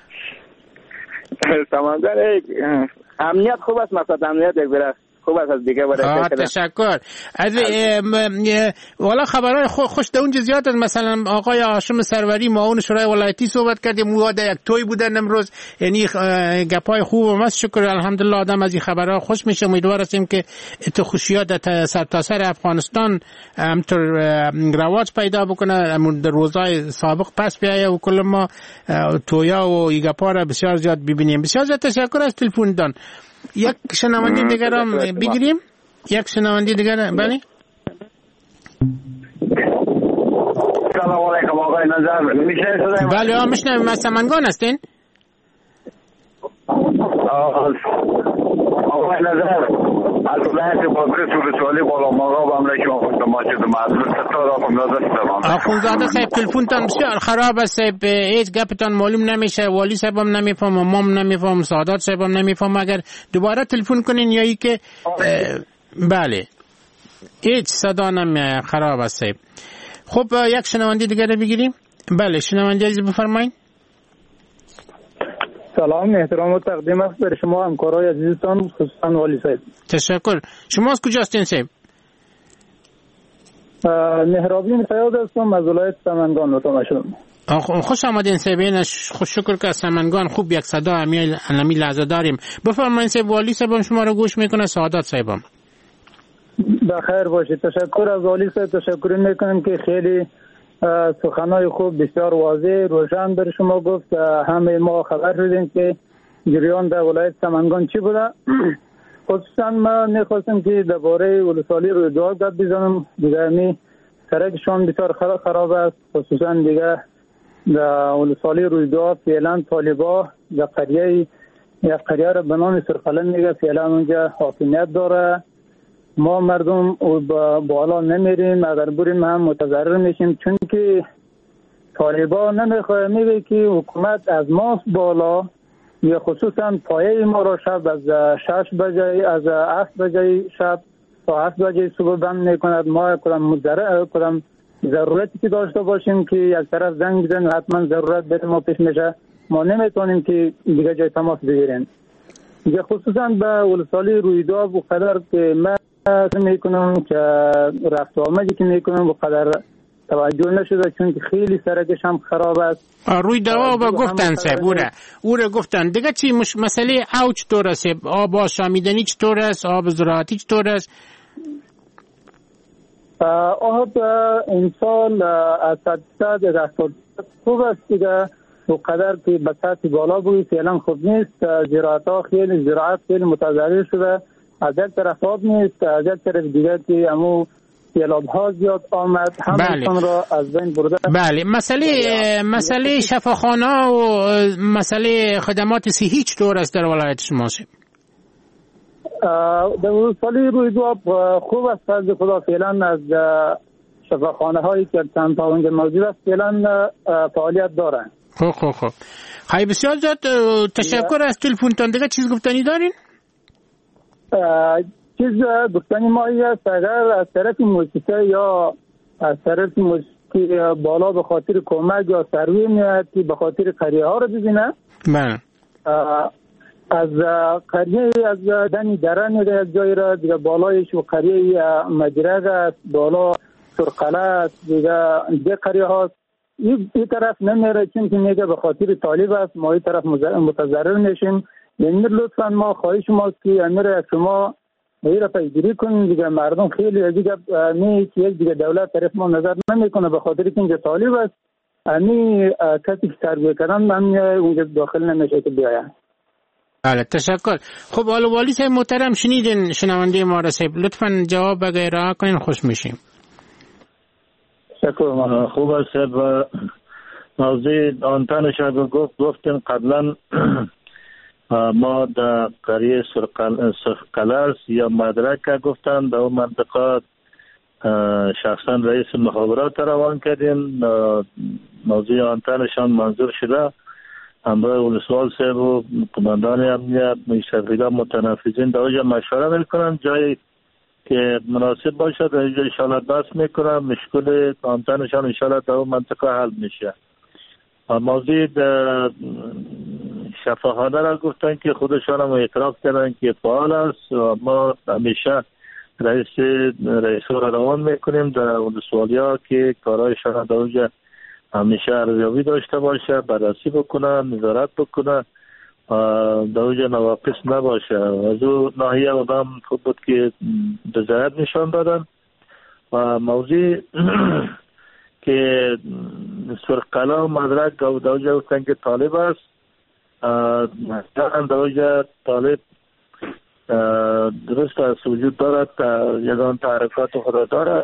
سمنگان امنیت خوب است، مثلا امنیت یک برای خوب است از دیگه برای تشکر. از والا خبرهای خوش در اونجا زیاد است. مثلا آقای هاشم سروری معاون شورای ولایتی صحبت کردیم، او یک توی بودن امروز، یعنی گپای خوب و مست. شکر الحمدلله آدم از این خبرها خوش میشه. امیدوار هستیم که ات خوشیات در سرتاسر افغانستان همطور رواج پیدا بکنه، در روزهای سابق پس بیایه و کل ما تویا و این گپا را بسیار زیاد ببینیم. بسیار زیاد تشکر از تلفن دان. یک شنونده دیگر هم بگیریم. یک شنونده دیگر. بله سلام علیکم آقای نظر. میشنوید؟ بله میشنویم. از سمنگان هستین؟ آقای نظر از ولایت بازرس ولسوالی بالا مقام امر شما خدمت معذرت ستاره آخونزاده صاحب تلفن تان بسیار خراب است صاحب، هیچ گپتان معلوم نمیشه. والی صاحب هم نمیفهم، مام نمیفهم، سعادت صاحب هم نمیفهم. اگر دوباره تلفن کنین یا ای که بله هیچ صدا نمیاد، خراب است صاحب. خب یک شنونده دیگر بگیریم. بله شنونده عزیز بفرمایید. سلام احترام و تقدیم است بر شما همکارای عزیزتان خصوصا والی صاحب. تشکر. شما از کجا هستین صاحب؟ مهرابی فیاض هستم از ولایت سمنگان متوجه شدم. خوش آمدین صاحب. خوش شکر که از سمنگان خوب یک صدا امی لحظه داریم. بفرمایید صاحب. والی صاحب شما رو گوش میکنه. سعادت صاحبم بخیر باشید. تشکر از والی صاحب. تشکر میکنم که خیلی سخنای خوب بسیار واضح روشن بر شما گفت. همه ما خبر شدیم که جریان در ولایت سمنگان چی بوده. خصوصا ما نخواستم که درباره ولسوالی روی دعا گپ بزنم. دیگه می سرکشان بسیار خراب است. خصوصا دیگه در ولسوالی رویداد فعلا طالبا در قریه را به نام سرقلم میگه، فعلا اونجا حاکمیت داره. ما مردم بالا نمیریم، اگر بریم هم متضرر میشیم، چون که طالبا نمیخواه، میگه که حکومت از ماست بالا، یا خصوصا پایه ما را شب از 6 بجه از 7 بجه شب تا 7 بجه صبح بند میکند. ما کدام ضرورتی که داشته باشیم که یک طرف زنگ بزنیم حتما ضرورت بریم ما پیش میشه، ما نمیتونیم که دیگه جای تماس بگیریم. دیگه خصوصا به ولسوالی رویداد بقدر که من میکنم که رفت آمدی که میکنم بقدر توجه نشده، چون که خیلی سرکش هم خراب است. روی دوا با گفتن صاحب او را گفتن دیگه. چی مسئله او چطور است؟ آب آشامیدنی چطور است؟ آب زراعتی چطور است؟ آب امسال از 100% خوب است دیگه، وقدر که به سطح بالا بوی فعلا خوب نیست. زراعت خیلی متضرر شده، از یک طرف آب نیست، از یک طرف دیگه که امو سیلاب ها زیاد آمد همون را از بین برده. بله، مسئله شفاخانه و مسئله خدمات صحی چطور است در ولایت شما؟ در ولسوالی رویداد خوب است از خدا، فعلا از شفاخانه هایی که چند تا اونجا موجود است فعلا فعالیت دارن. خوب خیلی بسیار زیاد تشکر از تلفنتان. دیگه چیز گفتنی دارین؟ چیز گفتنی ما است اگر از طرف موسیقی یا از طرف موسیقی بالا به خاطر کمک یا سروی میاد که به خاطر قریه ها رو ببینه. بله. از قریه از دنی دره میده از جایی را دیگه بالایش و قریه مجرد است، بالا سرقله است، دیگه قریه هاست. این طرف نمیره چون که میگه به خاطر طالب است، ما این طرف متضرر میشیم. یعنی لطفا ما خواهش ماست که امیر از شما این را پیگیری کنیم دیگه. مردم خیلی دیگه دیگه دولت طرف ما نظر نمیکنه به خاطر که اینجا طالب است، کسی که تربیه کردن اونجا داخل نمیشه که بیاین. بله تشکر. خب حالا والی صاحب محترم شنیدین شنونده ما را صاحب، لطفا جواب بگیره کنین، خوش میشیم. شکر. خوب است صاحب. موضوع آنتنش گفتیم قبلا ما در قریه سرقلرس یا مدرک گفتن در اون منطقه شخصا رئیس مخابرات روان کردیم، موضوع آنتنشان منظور شده. همراه ولسوال صاحب و قماندان امنیت مشرفیده متنفذین در اونجا مشوره میکنن، جایی که مناسب باشه در اینجا انشاءالله دست میکنن، مشکل آنتنشان انشاءالله در اون منطقه حل میشه. موضوع شفاخانه را گفتن که خودشان هم اعتراف کردن که فعال است و ما همیشه رئیس را روان میکنیم در ولسوالی ها که کارهایشان در اونجا همیشه ارزیابی داشته باشه، بررسی بکنه، نظارت بکنه، در اونجا نواقص نباشه. از اون ناحیه آدم خوب بود که رضایت نشان دادن. و موضوع که سرقلم و مدرک در اونجا گفتن که طالب است، در اونجا طالب درست است وجود دارد، یگان تعریفات خدا دارد.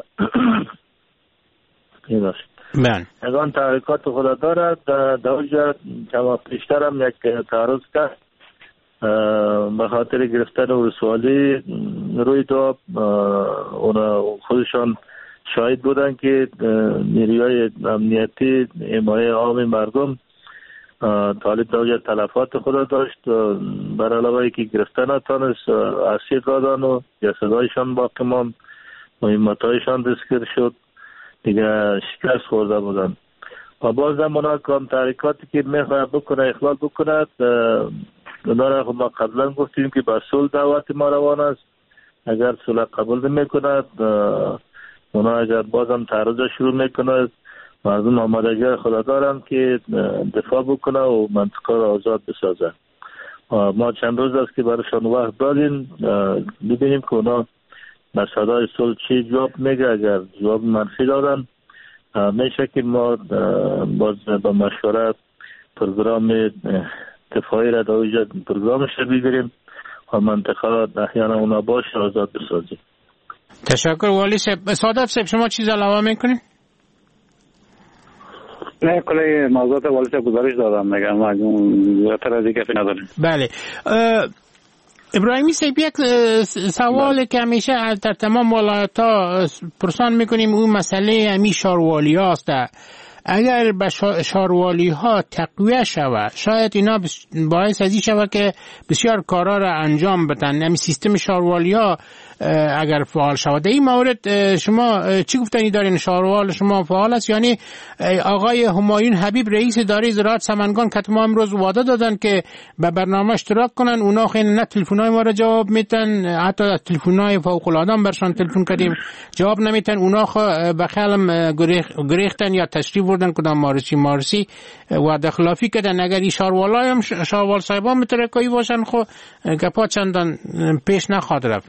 یگان تعریفات خدا دارد. در اونجا جواب پیشتر هم یک تعرض کرد به خاطر گرفتن ولسوالی روی دو خودشان شاهد بودن که نیروهای امنیتی حمایت عام مردم طالب در اونجا تلفات خود داشت، بر علاوه که گرفتن نتانست، اسیر دادن و جسدهایشان باقی ماند، مهمتهایشان دستگیر شد، دیگه شکست خورده بودن. و باز هم اونا کام تحریکاتی که میخواه بکنه اخلال بکند، اونا را ما قبلا گفتیم که با صلح دعوت ما روان است. اگر صلح قبول نمیکند، اونا اگر باز هم تعرض شروع میکند، مردم آمادگی خدا دارن که دفاع بکنه و منطقه را آزاد بسازه. ما چند روز است که برایشان وقت دادیم، ببینیم که اونا به صدای صلح چی جواب میگه. اگر جواب منفی دادن میشه که ما باز با مشورت پروگرام دفاعی را در اینجا پروگرامش را بگیریم و منطقه احیانا اونا باشه آزاد بسازیم. تشکر والی صاحب. صادق صاحب شما چیز علاوه میکنید؟ نه کلی موضوعات والیش گزارش دادم میگم زیادتر از دیگه نداریم. بله ابراهیمی صاحب، یک سوال که همیشه در تمام ولایت‌ها پرسان میکنیم اون مسئله همی شاروالی هاست. اگر به شاروالی ها تقویه شود شاید اینا باعث ازی شود که بسیار کارا را انجام بدن. همین سیستم شاروالی ها اگر فعال شود. در این مورد شما چی گفتنی دارین؟ شاروال شما فعال است؟ یعنی آقای همایون حبیب رئیس اداره زراعت سمنگان که ما امروز وعده دادن که به برنامه اشتراک کنن، اونا خیلی نه تلفن‌های ما را جواب میتن، حتی تلفن‌های فوق العاده برشان تلفن کردیم جواب نمیتن. اونا به خیالم گریختن یا تشریف بردن کدام مارسی وعده خلافی کردن. اگر این شاروالای هم شاروال صاحبان مترکایی باشن خو گپا چندان پیش نخواهد رفت.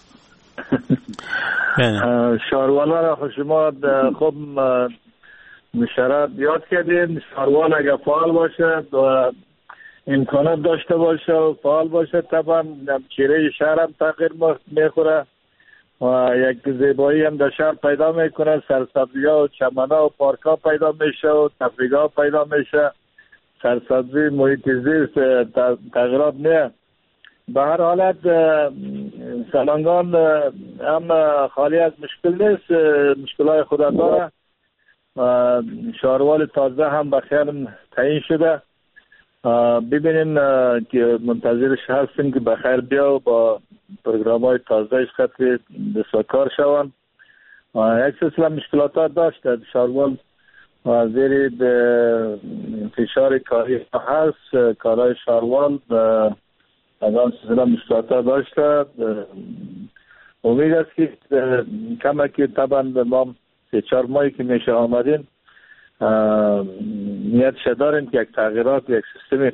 شاروال را شما خوب مشارات یاد کردین. شاروال اگر فعال باشه و امکانات داشته باشه و فعال باشه طبعا چهره شهر هم تغییر میخوره و یک زیبایی هم در شهر پیدا میکنه. سرسبزی ها و چمن ها و پارک ها پیدا میشه و تفریح ها پیدا میشه. سرسبزی محیط زیست تغییرات میه. به هر حالت سمنگان هم خالی از مشکل نیست، مشکلات خود داره. شاروال تازه هم به خیر تعیین شده. ببینیم که منتظرش هستیم که به خیر بیا و با پروگرام های تازه خطر دستکار شوند. یک سلسله مشکلات داشته شاروال زیر فشار کاری هست. کارهای شاروال از آن سلسله مشکلات داشته. امید است که کمکی طبعا ما 3-4 ماهی که میشه آمدین نیت داریم که یک تغییرات یک سیستمی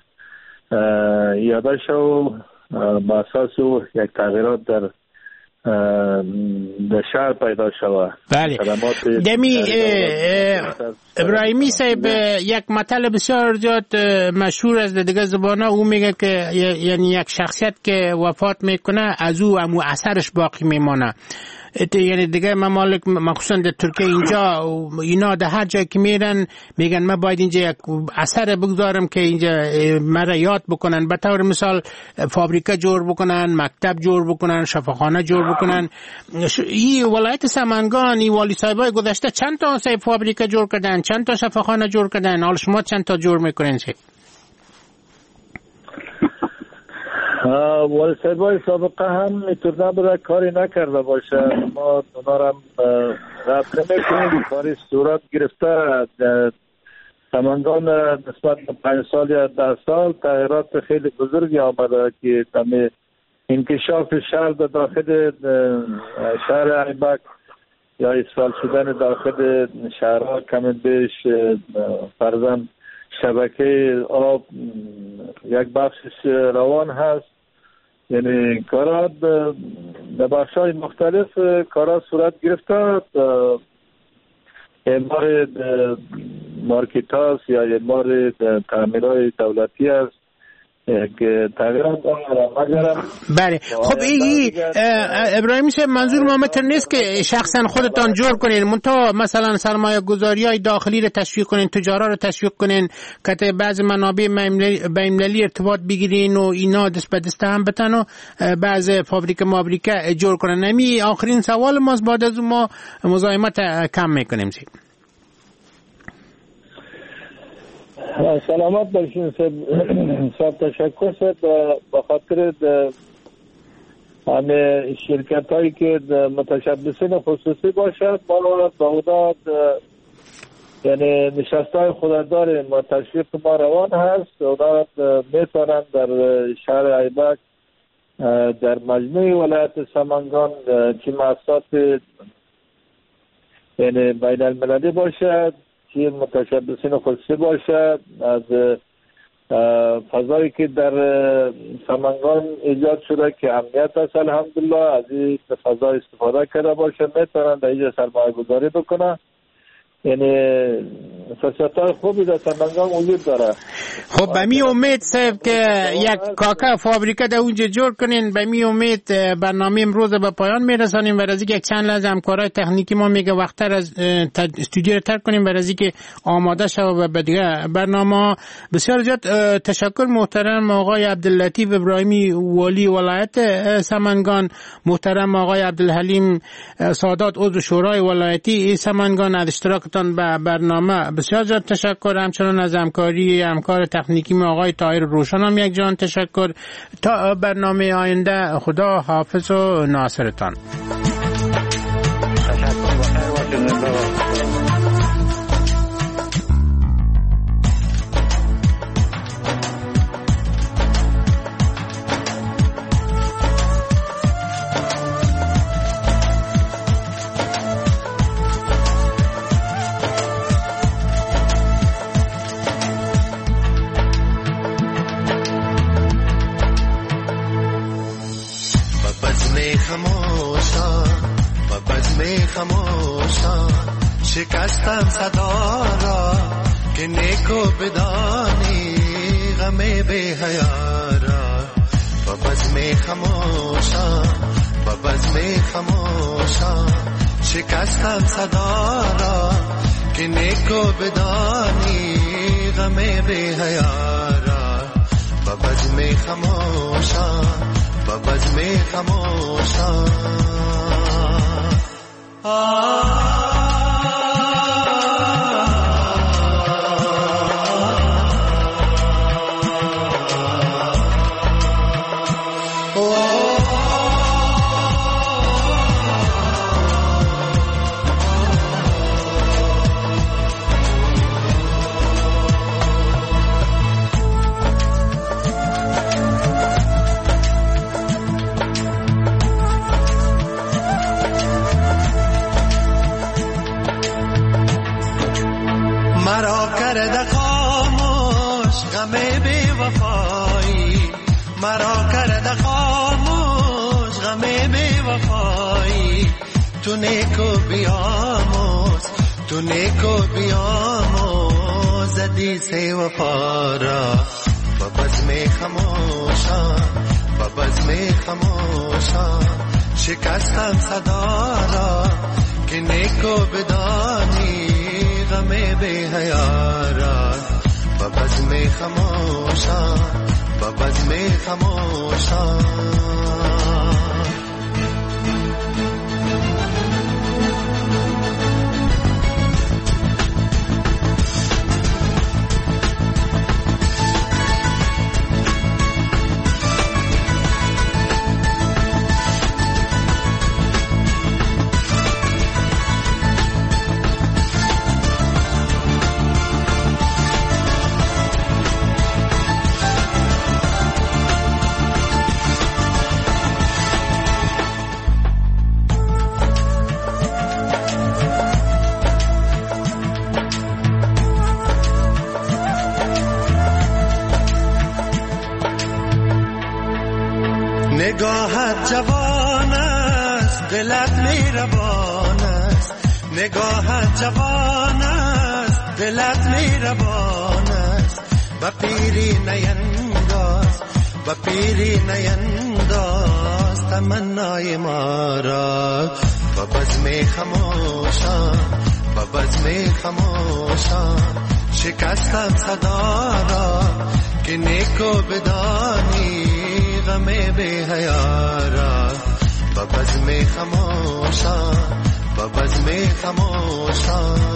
ایاده شد و با اساس یک تغییرات در شهر پیدا شود. بله. دمی ابراهیمی صاحب یک مطلب بسیار زیاد مشهور از دیگه زبانه او میگه که یعنی یک شخصیت که وفات میکنه از او همو اثرش باقی میمانه. یعنی دیگه ممالک مخصوصا در ترکیه اینجا اینا در هر جایی که میرن میگن ما باید اینجا یک اثر بگذارم که اینجا مرا یاد بکنن. به طور مثال فابریکه جور بکنن، مکتب جور بکنن، شفاخانه جور بکنن. این ولایت سمنگان این والی صاحبای گذشته چند تا فابریکه جور کردن، چند تا شفاخانه جور کردن. حالا شما چند تا جور میکنین؟ والی صاحبای سابقه هم میتونه نبوده کاری نکرده باشه. ما اونا را رد نمیکنیم. کاری صورت گرفته. سمنگان نسبت به 5 سال یا 10 سال تغییرات خیلی بزرگی آمده که انکشاف شهر در داخل شهر ایبک یا اسفال شدن داخل شهرها کم بیش فرضاً شبکه آب یک بخشش روان هست. یعنی کارات در بخش‌های مختلف کارات صورت گرفته. اعمار مارکت هاست یا اعمار تعمیرهای دولتی هست که تغییرات مگرم. بله. خب این ابراهیمی صاحب منظور ما متر نیست که شخصا خودتان جور کنین، منتها مثلا سرمایه گذاری های داخلی رو تشویق کنین، تجارا رو تشویق کنین که بعض منابع بین‌المللی ارتباط بگیرین و اینا دست به دست هم بتن و بعض فابریکه جور کنن. نمی آخرین سوال ماست، بعد از ما مزاحمت کم میکنیم. سلامت باشین صاحب. تشکر صاحب به خاطر همه شرکت هایی که متشبثین خصوصی باشد. ما با یعنی نشسته های خود داریم و تشویق ما روان هست. اونا میتونن در شهر ایبک در مجموع ولایت سمنگان که مؤسسات یعنی بین المللی باشد که متشبثین خصوصی باشد، از فضایی که در سمنگان ایجاد شده که امنیت است الحمدلله از این فضا استفاده کرده باشه، میتونن در اینجا سرمایه گذاری بکنن یعنی فرصت‌های خوبی در سمنگان وجود داره. خب به می امید صاحب که یک کاکا فابریکه در اونجا جور کنین. به می امید برنامه امروز به پایان میرسانیم و از یک چند لحظه همکارای تکنیکی ما میگه وقتتر از استودیو رو ترک کنیم و از اینکه آماده شو و به دیگه برنامه. بسیار زیاد تشکر محترم آقای عبداللطیف ابراهیمی والی ولایت سمنگان، محترم آقای عبدالحلیم سادات عضو شورای ولایتی سمنگان از اشتراکتان به برنامه. بسیار زیاد تشکر. همچنان از همکار تکنیکی ما آقای طاهر روشن هم یک جان تشکر. تا برنامه آینده خدا حافظ و ناصرتان. شکستم صدا را که نیکو بدانی غم بی حیا را. با بزم خموشا با بزم خموشا شکستم صدا را که نیکو بدانی غم بی حیا را. با بزم خموشا با بزم خموشا تو نیکو بیاموز حدیث وفا را. با بزم خموشا با بزم خموشا شکستم صدا را که نیکو بدانی غم بی حیا را. با بزم خموشا با بزم خموشا نگاهت جوان است دلت مهربان است. نگاهت جوان است دلت مهربان است. با پیری نینداز با پیری نینداز تمنای ما را. با بزم خموشا با بزم خموشا شکستم صدا را که نیکو بدانی غم بی حیا را. با بزم خموشا با بزم خموشا